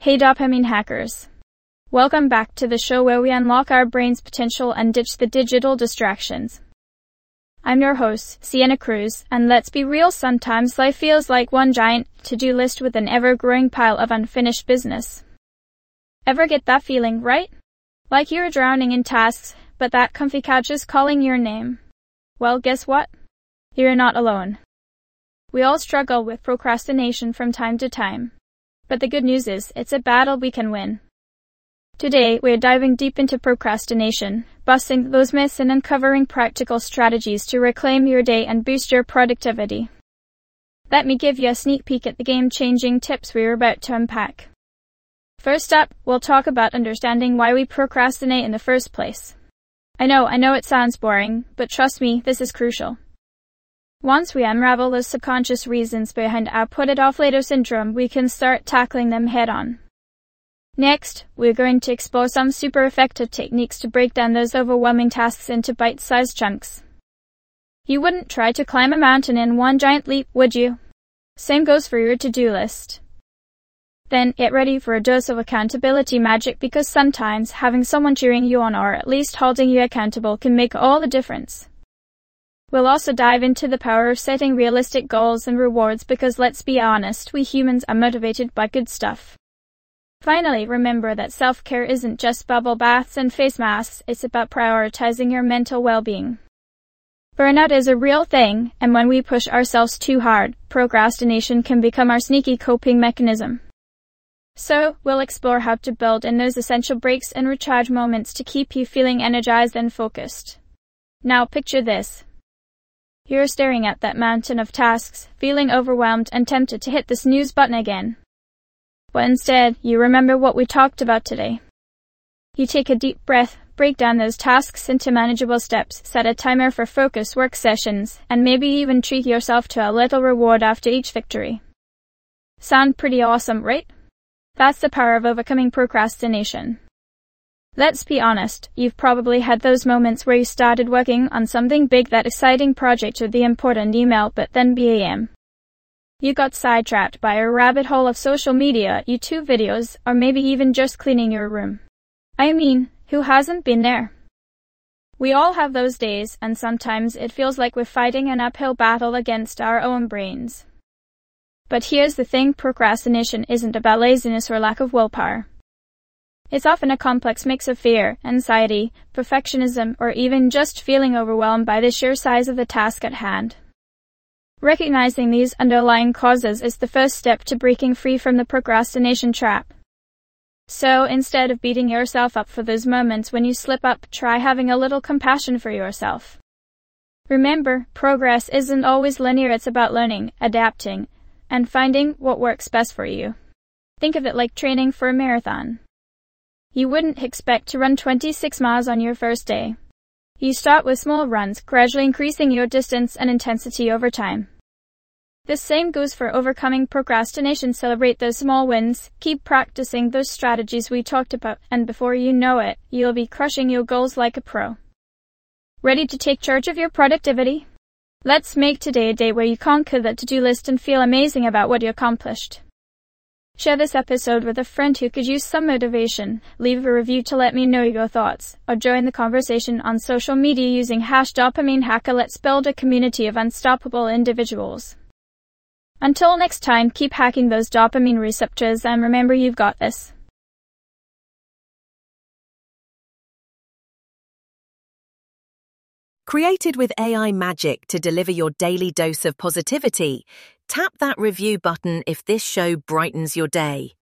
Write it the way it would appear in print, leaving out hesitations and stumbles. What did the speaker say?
Hey dopamine hackers. Welcome back to the show where we unlock our brain's potential and ditch the digital distractions. I'm your host, Sienna Cruz, and let's be real, sometimes life feels like one giant to-do list with an ever-growing pile of unfinished business. Ever get that feeling, right? Like you're drowning in tasks, but that comfy couch is calling your name. Well, guess what? You're not alone. We all struggle with procrastination from time to time. But the good news is, it's a battle we can win. Today, we're diving deep into procrastination, busting those myths and uncovering practical strategies to reclaim your day and boost your productivity. Let me give you a sneak peek at the game-changing tips we're about to unpack. First up, we'll talk about understanding why we procrastinate in the first place. I know it sounds boring, but trust me, this is crucial. Once we unravel the subconscious reasons behind our put-it-off-later syndrome, we can start tackling them head-on. Next, we're going to explore some super effective techniques to break down those overwhelming tasks into bite-sized chunks. You wouldn't try to climb a mountain in one giant leap, would you? Same goes for your to-do list. Then, get ready for a dose of accountability magic, because sometimes having someone cheering you on or at least holding you accountable can make all the difference. We'll also dive into the power of setting realistic goals and rewards, because let's be honest, we humans are motivated by good stuff. Finally, remember that self-care isn't just bubble baths and face masks, it's about prioritizing your mental well-being. Burnout is a real thing, and when we push ourselves too hard, procrastination can become our sneaky coping mechanism. So, we'll explore how to build in those essential breaks and recharge moments to keep you feeling energized and focused. Now picture this. You're staring at that mountain of tasks, feeling overwhelmed and tempted to hit the snooze button again. But instead, you remember what we talked about today. You take a deep breath, break down those tasks into manageable steps, set a timer for focus work sessions, and maybe even treat yourself to a little reward after each victory. Sound pretty awesome, right? That's the power of overcoming procrastination. Let's be honest, you've probably had those moments where you started working on something big, that exciting project or the important email, but then bam, you got sidetracked by a rabbit hole of social media, YouTube videos, or maybe even just cleaning your room. I mean, who hasn't been there? We all have those days, and sometimes it feels like we're fighting an uphill battle against our own brains. But here's the thing, procrastination isn't about laziness or lack of willpower. It's often a complex mix of fear, anxiety, perfectionism, or even just feeling overwhelmed by the sheer size of the task at hand. Recognizing these underlying causes is the first step to breaking free from the procrastination trap. So, instead of beating yourself up for those moments when you slip up, try having a little compassion for yourself. Remember, progress isn't always linear. It's about learning, adapting, and finding what works best for you. Think of it like training for a marathon. You wouldn't expect to run 26 miles on your first day. You start with small runs, gradually increasing your distance and intensity over time. The same goes for overcoming procrastination. Celebrate those small wins, keep practicing those strategies we talked about, and before you know it, you'll be crushing your goals like a pro. Ready to take charge of your productivity? Let's make today a day where you conquer that to-do list and feel amazing about what you accomplished. Share this episode with a friend who could use some motivation, leave a review to let me know your thoughts, or join the conversation on social media using #DopamineHacker. Let's build a community of unstoppable individuals. Until next time, keep hacking those dopamine receptors, and remember, you've got this. Created with AI magic to deliver your daily dose of positivity, tap that review button if this show brightens your day.